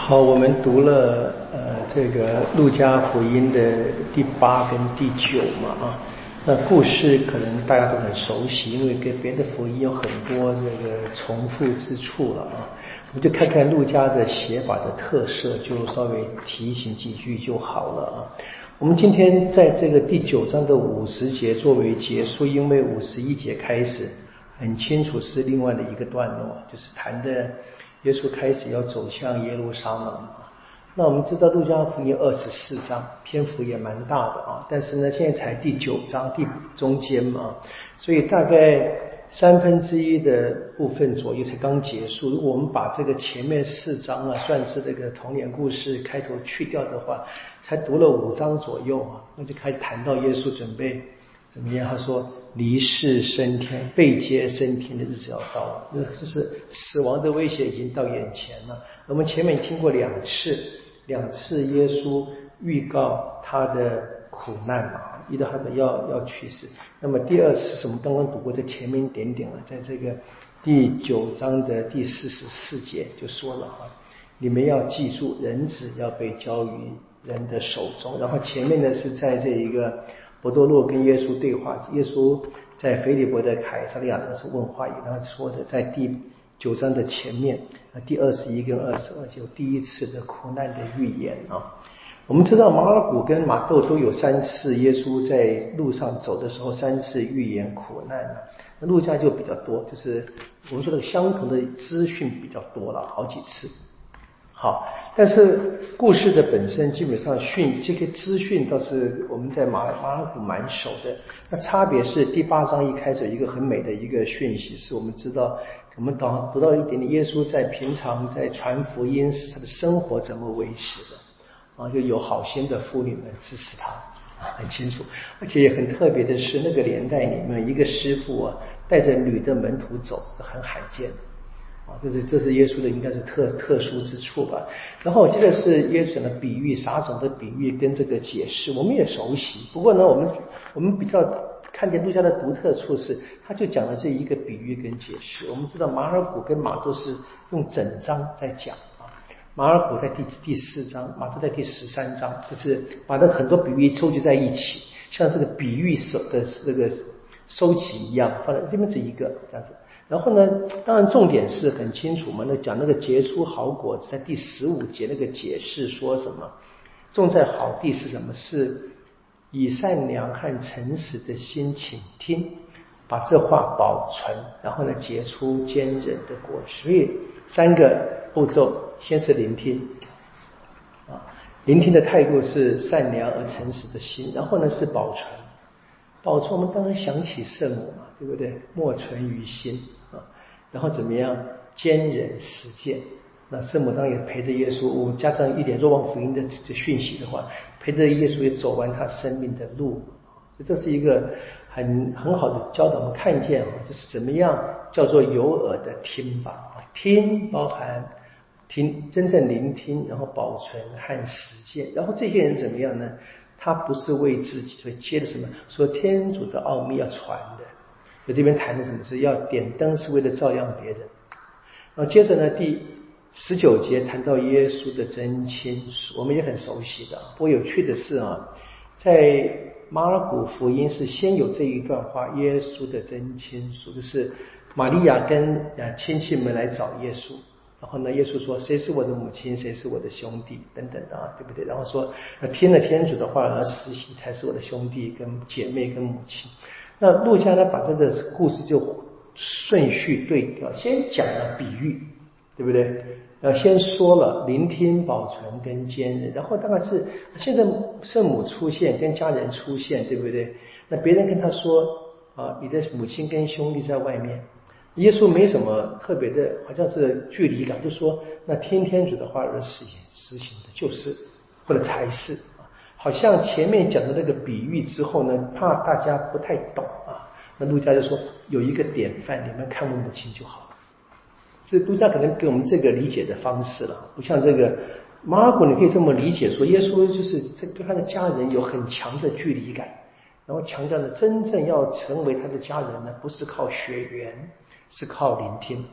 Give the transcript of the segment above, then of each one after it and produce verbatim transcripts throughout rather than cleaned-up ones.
好，我们读了呃这个路加福音的第八跟第九嘛啊，那故事可能大家都很熟悉，因为跟别的福音有很多这个重复之处了啊。我们就看看路加的写法的特色，就稍微提醒几句就好了啊。我们今天在这个第九章的五十节作为结束，因为五十一节开始很清楚是另外的一个段落，就是谈的耶稣开始要走向耶路撒冷。那我们知道路加福音二十四章篇幅也蛮大的啊，但是呢现在才第九章第中间嘛，所以大概三分之一的部分左右才刚结束。如果我们把这个前面四章啊算是这个童年故事开头去掉的话，才读了五章左右啊，那就开始谈到耶稣准备怎么样，他说离世升天，被接升天的日子要到了，那就是死亡的威胁已经到眼前了。我们前面听过两次两次耶稣预告他的苦难嘛，遇到他们要要去世。那么第二次是我们刚刚读过，在前面一点点了，在这个第九章的第四十四节就说了哈，你们要记住人子要被交于人的手中。然后前面呢是在这一个伯多禄跟耶稣对话，耶稣在腓利伯的凯撒利亚的是问话，然后说的在第九章的前面第二十一跟二十二节有第一次的苦难的预言啊。我们知道马尔谷跟马窦都有三次耶稣在路上走的时候三次预言苦难啊，那路加就比较多，就是我们说这个相同的资讯比较多了，好几次。好，但是故事的本身基本上讯这个资讯倒是我们在马马尔谷蛮熟的。那差别是第八章一开始有一个很美的一个讯息，是我们知道我们读读到一点点耶稣在平常在传福音时他的生活怎么维持的啊，就有好心的妇女们支持他，很清楚。而且也很特别的是那个年代里面一个师傅啊带着女的门徒走，很罕见啊，这是这是耶稣的应该是特特殊之处吧。然后我记得是耶稣的比喻，撒种的比喻跟这个解释我们也熟悉，不过呢我们我们比较看见路加的独特处是他就讲了这一个比喻跟解释。我们知道马尔谷跟马窦是用整章在讲啊，马尔谷在第第四章，马窦在第十三章，就是把那很多比喻收集在一起，像这个比喻手的这个收集一样，放在这边是一个这样子。然后呢当然重点是很清楚嘛，那讲那个结出好果子，在第十五节那个解释说什么种在好地是什么，是以善良和诚实的心倾听，把这话保存，然后呢结出坚韧的果实。所以三个步骤，先是聆听啊，聆听的态度是善良而诚实的心，然后呢是保存，保存我们当然想起圣母嘛，对不对？莫存于心啊，然后怎么样坚忍实践。那圣母当然也陪着耶稣，我们加上一点若望福音的讯息的话，陪着耶稣也走完他生命的路。这是一个很很好的教导，我们看见啊，就是怎么样叫做有耳的听吧。听包含听真正聆听，然后保存和实践。然后这些人怎么样呢？他不是为自己，所以接着什么说天主的奥秘要传的，所以这边谈的什么是要点灯是为了照亮别人。然后接着呢第十九节谈到耶稣的真亲属，我们也很熟悉的。不过有趣的是啊，在马尔谷福音是先有这一段话，耶稣的真亲属，就是玛利亚跟亲戚们来找耶稣，然后呢耶稣说谁是我的母亲，谁是我的兄弟等等的啊，对不对？然后说听了天主的话而实行才是我的兄弟跟姐妹跟母亲。那路加呢把这个故事就顺序对调，先讲了比喻，对不对？呃，先说了聆听、保存跟坚韧，然后当然是现在圣母出现跟家人出现，对不对？那别人跟他说啊，你的母亲跟兄弟在外面，耶稣没什么特别的，好像是距离感，就说那听天主的话而实行实行的就是或者才是啊，好像前面讲的那个比喻之后呢，怕大家不太懂啊，那路加就说有一个典范，你们看我母亲就好了。这路加可能给我们这个理解的方式了，不像这个马尔谷，你可以这么理解说，耶稣就是对他的家人有很强的距离感，然后强调呢，真正要成为他的家人呢，不是靠血缘，是靠聆听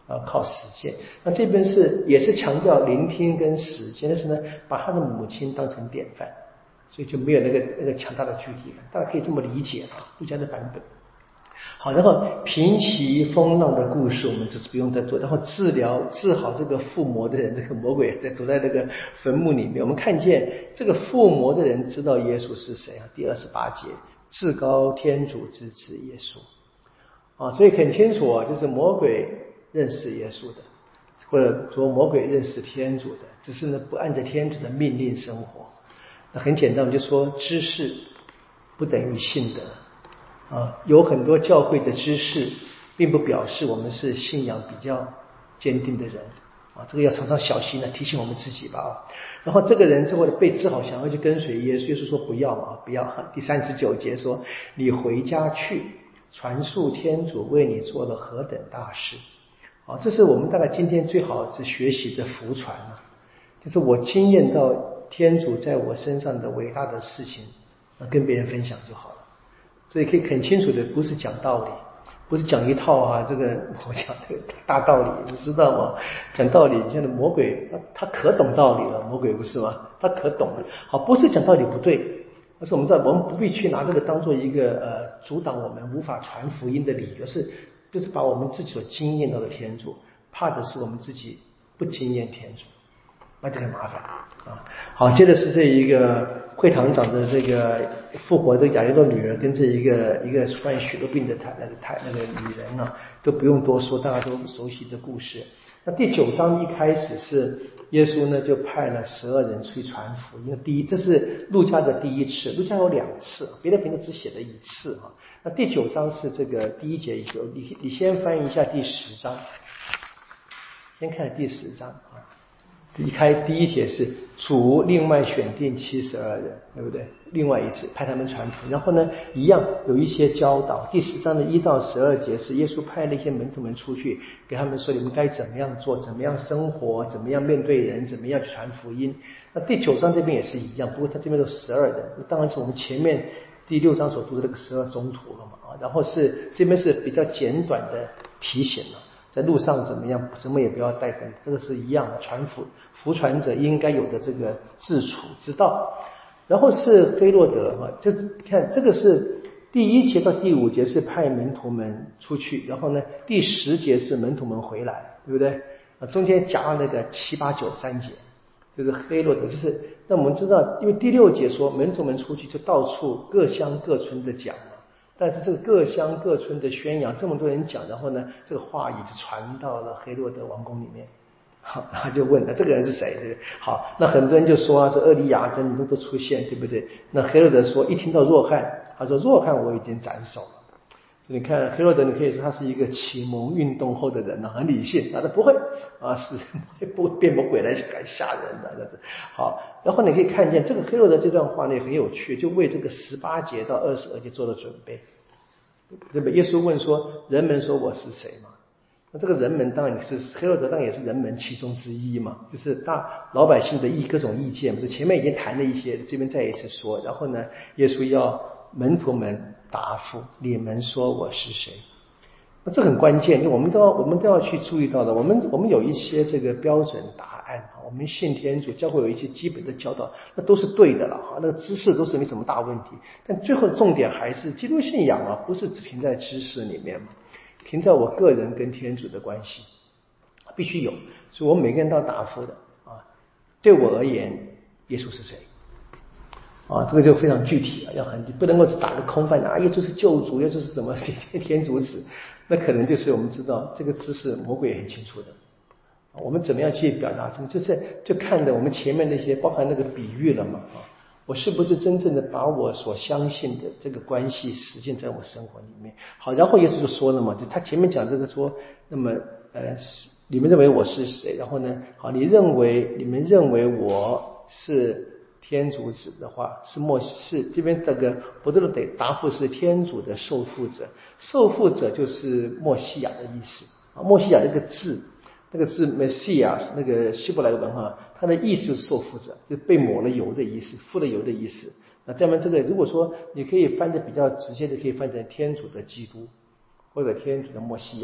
呃，靠实践。那这边是也是强调聆听跟实践，但是呢，把他的母亲当成典范，所以就没有那个那个强大的具体感，大家可以这么理解啊，路加的版本。好，然后平息风浪的故事我们这是不用再做，然后治疗治好这个附魔的人，这个魔鬼在躲在那个坟墓里面，我们看见这个附魔的人知道耶稣是谁啊？第二十八节，至高天主之子耶稣啊，所以很清楚啊，就是魔鬼认识耶稣的，或者说魔鬼认识天主的，只是呢不按照天主的命令生活。那很简单，我们就说知识不等于信德啊，有很多教会的知识并不表示我们是信仰比较坚定的人啊，这个要常常小心的提醒我们自己吧啊。然后这个人就为了被治好，想要去跟随耶稣，耶稣说不要嘛，不要。第三十九节说，你回家去，传述天主为你做了何等大事啊！这是我们大概今天最好是学习的福传啊，就是我经验到天主在我身上的伟大的事情，跟别人分享就好了。所以可以很清楚的，不是讲道理，不是讲一套啊，这个我讲这个大道理，你知道吗？讲道理，现在魔鬼他他可懂道理了，魔鬼不是吗？他可懂了。好，不是讲道理不对，但是我们知道，我们不必去拿这个当做一个呃阻挡我们无法传福音的理由，是就是把我们自己所经验到的天主，怕的是我们自己不经验天主，那就很麻烦啊。好，接着是这一个会堂长的这个复活这亚耶洛女儿跟这一个一个患许多病的太那个太那个女人呢、啊，都不用多说，大家都熟悉的故事。那第九章一开始是耶稣呢就派了十二人出去传福音，第一这是路加的第一次，路加有两次，别的评论只写了一次啊。那第九章是这个第一节以后，你你先翻译一下第十章，先看第十章啊。一开始第一节是主另外选定七十二人，对不对？另外一次派他们传福音，然后呢，一样有一些教导。第十章的一到十二节是耶稣派那些门徒们出去，给他们说你们该怎么样做，怎么样生活，怎么样面对人，怎么样去传福音。那第九章这边也是一样，不过他这边有十二人，当然是我们前面第六章所读的那个十二宗徒了嘛啊。然后是这边是比较简短的提醒了。在路上怎么样，什么也不要带等，这个是一样的，传福福传者应该有的这个自处之道。然后是黑落德哈，就看这个是第一节到第五节是派门徒们出去，然后呢第十节是门徒们回来，对不对？啊，中间夹了那个七八九三节，就是黑落德，就是那我们知道，因为第六节说门徒们出去就到处各乡各村的讲。但是这个各乡各村的宣扬，这么多人讲，然后呢，这个话语就传到了黑落德王宫里面。好，他就问了这个人是谁？对不对？好，那很多人就说啊，这厄利亚跟都都出现，对不对？那黑落德说，一听到若翰，他说若翰我已经斩首了。所以你看黑落德，你可以说他是一个启蒙运动后的人呢，很理性，他说不会啊，是不会变魔鬼来敢吓人的。好，然后你可以看见这个黑落德这段话呢很有趣，就为这个十八节到二十二节做了准备。对吧？耶稣问说：“人们说我是谁嘛？”那这个人们当然是黑落德，当然也是人们其中之一嘛，就是大老百姓的意各种意见。不是前面已经谈了一些，这边再一次说。然后呢，耶稣要门徒们答复：“你们说我是谁？”那这很关键，就我们都要我们都要去注意到的。我们我们有一些这个标准答案，我们信天主教会有一些基本的教导，那都是对的了哈，那个知识都是没什么大问题。但最后重点还是基督信仰啊，不是只停在知识里面嘛，停在我个人跟天主的关系，必须有。所以我们每个人都要答复的啊。对我而言，耶稣是谁？啊，这个就非常具体了，要很不能够只打个空泛的啊，耶稣是救主，耶稣是什么天主子，那可能就是我们知道这个知识魔鬼也很清楚的。我们怎么样去表达这个？就是就看着我们前面那些，包含那个比喻了嘛啊，我是不是真正的把我所相信的这个关系实践在我生活里面？好，然后耶稣就说了嘛，就他前面讲这个说，那么呃，你们认为我是谁？然后呢，好，你认为你们认为我是天主子的话，是默是这边这个伯多禄得答复是天主的受傅者，受傅者就是默西亚的意思啊。默西亚这个字，那个字 Messias 那个希伯来文哈，它的意思就是受傅者，就是被抹了油的意思，敷了油的意思。那这样这个如果说你可以翻的比较直接的，可以翻成天主的基督或者天主的默西亚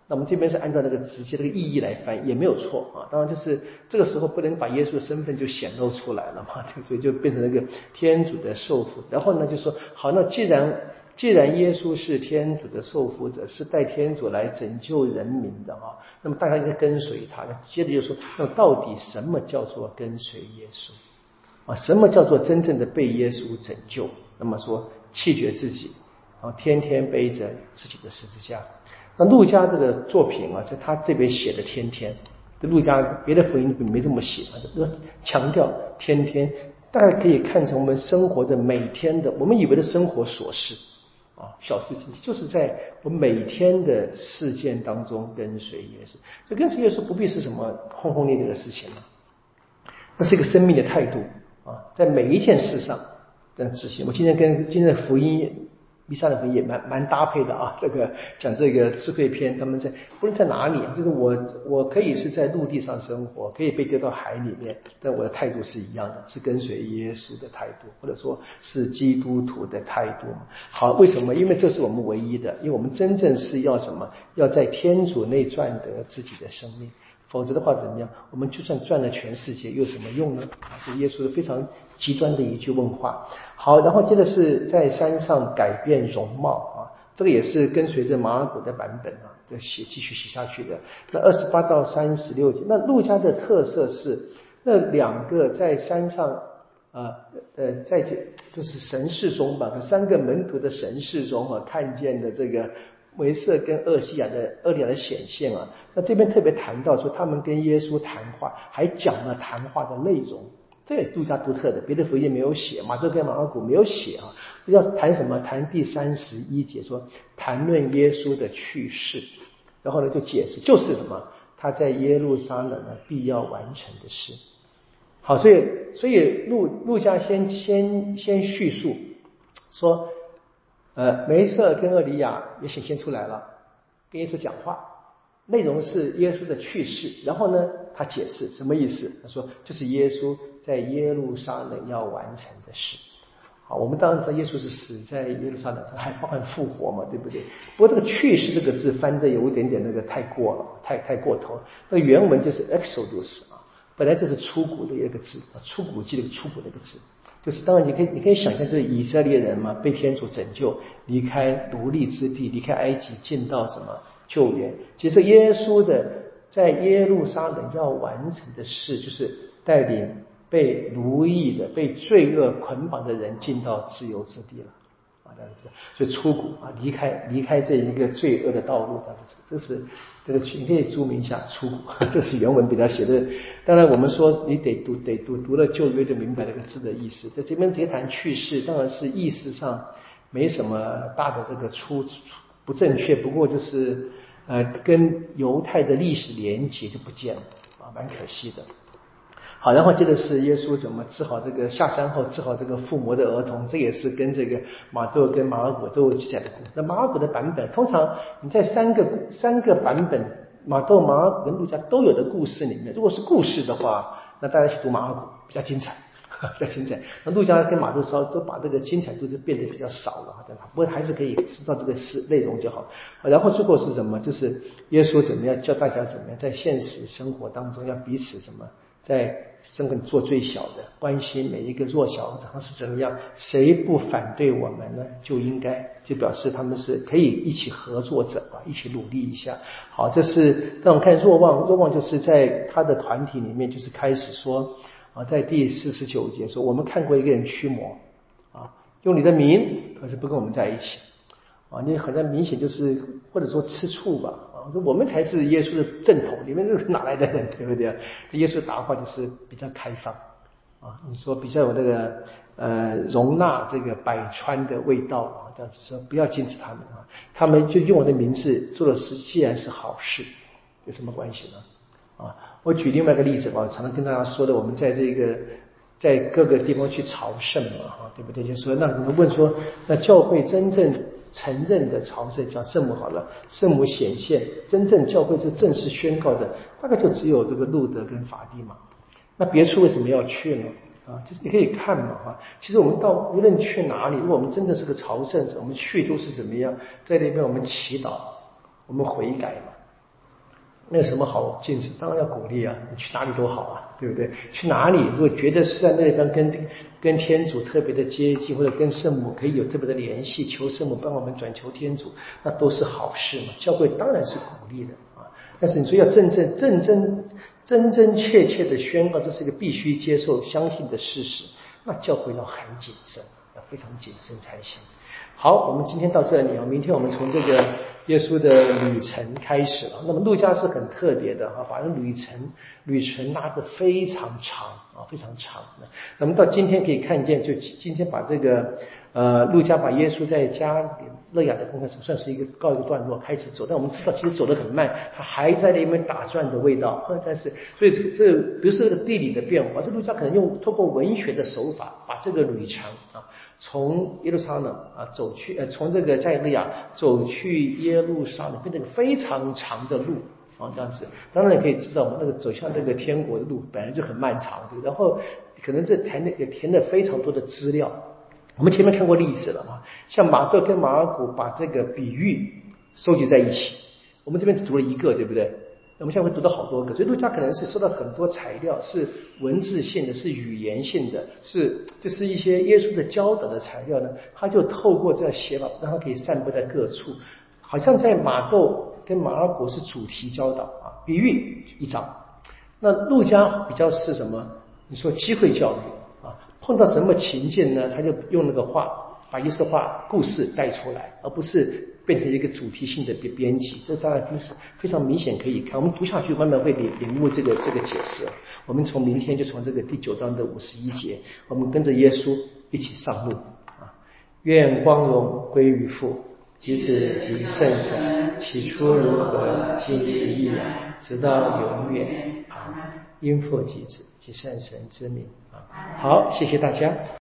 那我们这边是按照那个直接这个意义来翻，也没有错啊。当然就是这个时候不能把耶稣的身份就显露出来了嘛，所以就变成那个天主的受福。然后呢就说好，那既然既然耶稣是天主的受福者，是代天主来拯救人民的啊，那么大家应该跟随他。接着就说，那么到底什么叫做跟随耶稣啊？什么叫做真正的被耶稣拯救？那么说弃绝自己，然后天天背着自己的十字架。那路加这个作品啊，在他这边写的天天，路加别的福音没这么写啊，强调天天，大概可以看成我们生活的每天的，我们以为的生活琐事啊，小事情，就是在我每天的事件当中跟随耶稣。所以跟随耶稣不必是什么轰轰烈烈的事情了，那是一个生命的态度啊，在每一件事上这样执行。我今天跟今天的福音弥撒的福音也蛮蛮搭配的啊，这个讲这个智慧篇，他们在不论在哪里，就是我我可以是在陆地上生活，可以被丢到海里面，但我的态度是一样的，是跟随耶稣的态度，或者说是基督徒的态度。好，为什么？因为这是我们唯一的，因为我们真正是要什么？要在天主内赚得自己的生命。否则的话怎么样？我们就算赚了全世界，又有什么用呢？这是耶稣的非常极端的一句问话。好，然后接着是在山上改变容貌啊，这个也是跟随着马尔谷的版本啊，这写继续写下去的。那二十八到三十六节，那路加的特色是那两个在山上啊呃在就是神事中吧，三个门徒的神事中啊看见的这个维瑟跟厄西亚的厄利亚的显现啊，那这边特别谈到说他们跟耶稣谈话，还讲了谈话的内容，这也是路加独特的，别的福音没有写，马可跟马尔谷没有写啊。要谈什么？谈第三十一节说谈论耶稣的去世，然后呢就解释就是什么？他在耶路撒冷呢必要完成的事。好，所以所以路路加先先先叙述说。呃，梅瑟跟厄里亚也显现出来了，跟耶稣讲话，内容是耶稣的去世。然后呢，他解释什么意思？他说，就是耶稣在耶路撒冷要完成的事。好，我们当然知道耶稣是死在耶路撒冷，还包含复活嘛，对不对？不过这个去世这个字翻的有一点点那个太过了，太太过头。那个原文就是 Exodus 啊，本来就是出谷的一个字，出谷记的出谷的一个字。就是当然你可以你可以想象，这以色列人嘛，被天主拯救，离开奴隶之地，离开埃及，进到什么救援。其实耶稣的在耶路撒冷要完成的事，就是带领被奴役的、被罪恶捆绑的人进到自由之地了啊！所以出谷啊，离开离开这一个罪恶的道路，这是这个你可以注明一下出谷，这是原文比较写的。当然我们说你得读得读读了旧约就明白那个字的意思。在这边直接谈去世，当然是意思上没什么大的这个出不正确，不过就是呃跟犹太的历史连结就不见了啊，蛮可惜的。好，然后接着是耶稣怎么治好这个下山后治好这个附魔的儿童，这也是跟这个马窦跟马尔谷都有记载的故事。那马尔谷的版本，通常你在三个三个版本马窦、马尔谷跟路加都有的故事里面，如果是故事的话，那大家去读马尔谷比较精彩，比较精彩。那路加跟马窦稍都把这个精彩度就变得比较少了，不过还是可以知道这个事内容就好。然后最后是什么？就是耶稣怎么样教大家怎么样在现实生活当中要彼此什么？在生活做最小的，关心每一个弱小者是怎么样，谁不反对我们呢？就应该就表示他们是可以一起合作者啊，一起努力一下。好，这是让我们看若望，若望就是在他的团体里面，就是开始说啊，在第四十九节说，我们看过一个人驱魔啊，用你的名，可是不跟我们在一起啊，你好像明显就是或者说吃醋吧。说我们才是耶稣的正统，你们这是哪来的人，对不对？耶稣答话就是比较开放啊，你说比较有那个呃容纳这个百川的味道啊，这样子说不要禁止他们啊，他们就用我的名字做的事，既然是好事，有什么关系呢？啊，我举另外一个例子吧，我常常跟大家说的，我们在这个在各个地方去朝圣嘛，哈，对不对？就是说，那你们问说，那教会真正承认的朝圣叫圣母好了，圣母显现，真正教会这正式宣告的，大概就只有这个路德跟法蒂玛。那别处为什么要去呢？啊，就是你可以看嘛，哈，其实我们到无论去哪里，如果我们真的是个朝圣者，我们去都是怎么样，在那边我们祈祷，我们悔改嘛， 那有什么好禁止？当然要鼓励啊，你去哪里都好啊，对不对？去哪里如果觉得是在那地方跟跟天主特别的接近，或者跟圣母可以有特别的联系，求圣母帮我们转求天主，那都是好事嘛。教会当然是鼓励的啊，但是你说要真正真真真真切切的宣告这是一个必须接受相信的事实，那教会要很谨慎，要非常谨慎才行。好，我们今天到这里啊，明天我们从这个耶稣的旅程开始了。那么路加是很特别的啊，把这旅程旅程拉得非常长啊，非常长的。那么到今天可以看见，就今天把这个呃路加把耶稣在加里肋亚的功课算是一个告一个段落，开始走。但我们知道其实走得很慢，他还在那边打转的味道。但是所以这个这个比如说这个地理的变化，这路加可能用透过文学的手法，把这个旅程啊。从耶路撒冷啊走去，呃，从这个加利利亚走去耶路撒冷，变成一个非常长的路啊，这样子。当然你可以知道，我们那个走向那个天国的路本来就很漫长，对。然后可能这填的也填了非常多的资料。我们前面看过例子了啊，像马窦跟马尔谷把这个比喻收集在一起，我们这边只读了一个，对不对？我们现在会读到好多个，所以路加可能是收到很多材料，是文字性的，是语言性的，是就是一些耶稣的教导的材料呢，他就透过这样写法，让他可以散布在各处。好像在马窦跟马尔谷是主题教导啊，比喻一章。那路加比较是什么？你说机会教育啊，碰到什么情境呢？他就用那个话，把耶稣的话故事带出来，而不是变成一个主题性的编编辑。这当然是非常明显可以看。我们读下去慢慢会领领悟这个这个解释。我们从明天就从这个第九章的五十一节，我们跟着耶稣一起上路啊！愿光荣归于父及子及圣神，起初如何，今日亦然，直到永远。阿们。因父及子及圣神之名啊！好，谢谢大家。